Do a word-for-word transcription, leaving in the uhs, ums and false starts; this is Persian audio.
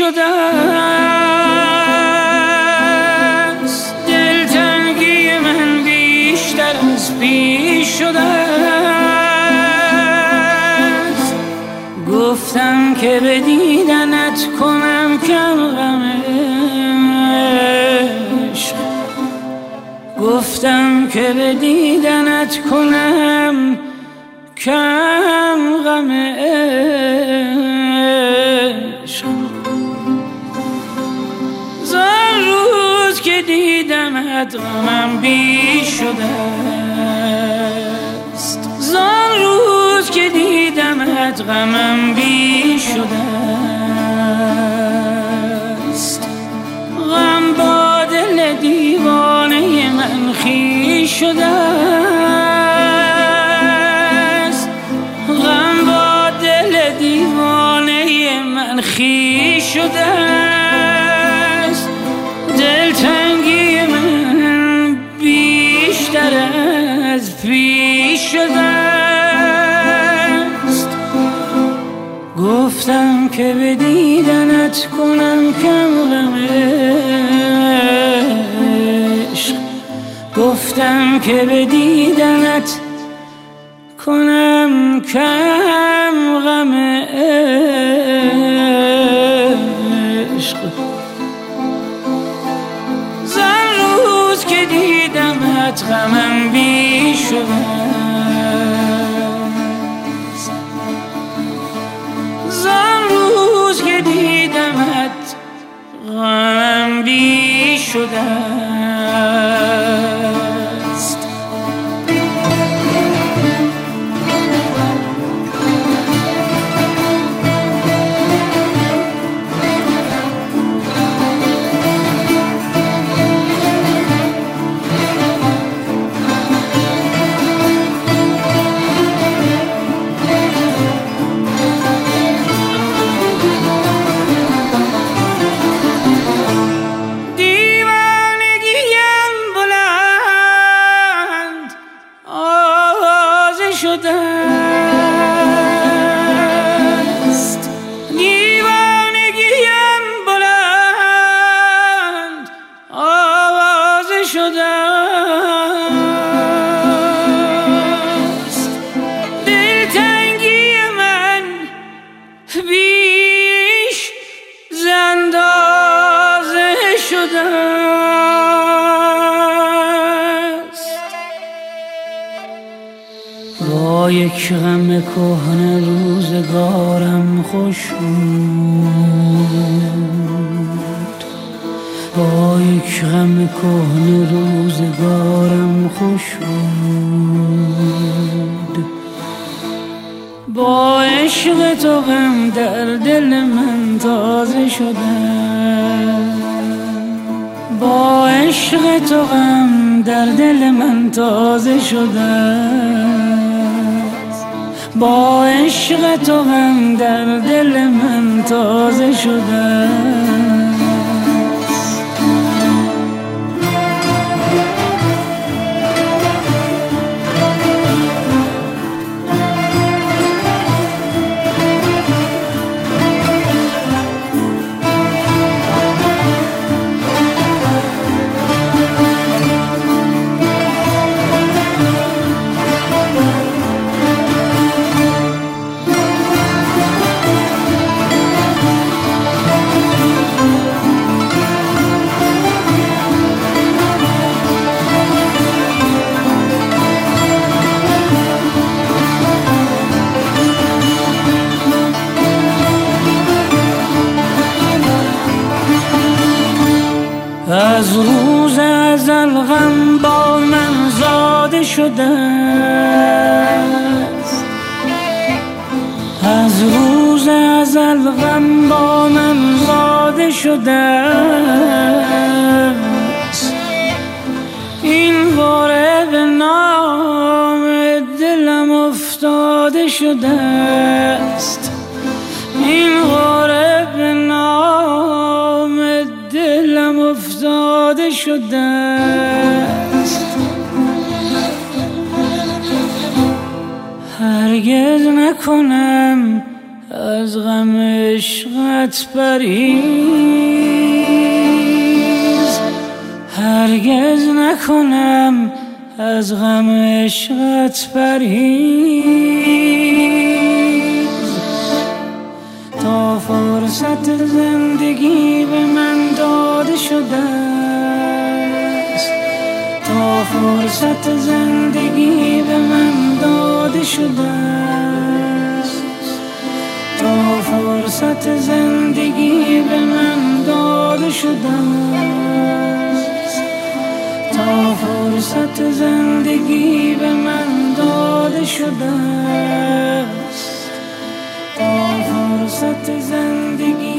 شده است، دلتنگی من بیشتر از پیش شده است. گفتم که به دیدنت کنم کم غم عشق، گفتم که به دیدنت کنم کم غم عشق. زان روز که دیدمت غمم بیش شده است، زان روز که دیدمت غمم بیش شده است. غم با دل دیوانه من خویش شده است، غم با دل دیوانه من خویش شده است. دلتنگی من بیشتر از پیش شده است. گفتم که به دیدنت کنم کم غم عشق، گفتم که به دیدنت کنم کم غم عشق. زن روز که دیدمت غمم بیش شده است، زن روز که دیدمت غمم بیش شده است. شده است دیوانگیم بلند آواز شده است. دلتنگی من بیش ز اندازه شده است. با یک غم کهنه روزگارم خوش بود، با یک غم کهنه روزگارم خوش بود. با عشق تو غم در دل من تازه شده، با عشق تو غم در دل من تازه شده، با عشق تو غم در دل من تازه شده. از روز ازل غم با من زاده شده است، از روز ازل غم با من زاده شده است. این باره به نام دلم افتاده شده است، این باره به نام دلم افتاده شده است. هرگز نکنم از غم عشقت پریز، هرگز نکنم از غم عشقت پریز. تا فرصت زندگی به من داده شده است، تا فرصت زندگی به من داده شده است، تا فرصت زندگی به من داده شده است، تا فرصت زندگی به من داده شده است، تا فرصت زندگی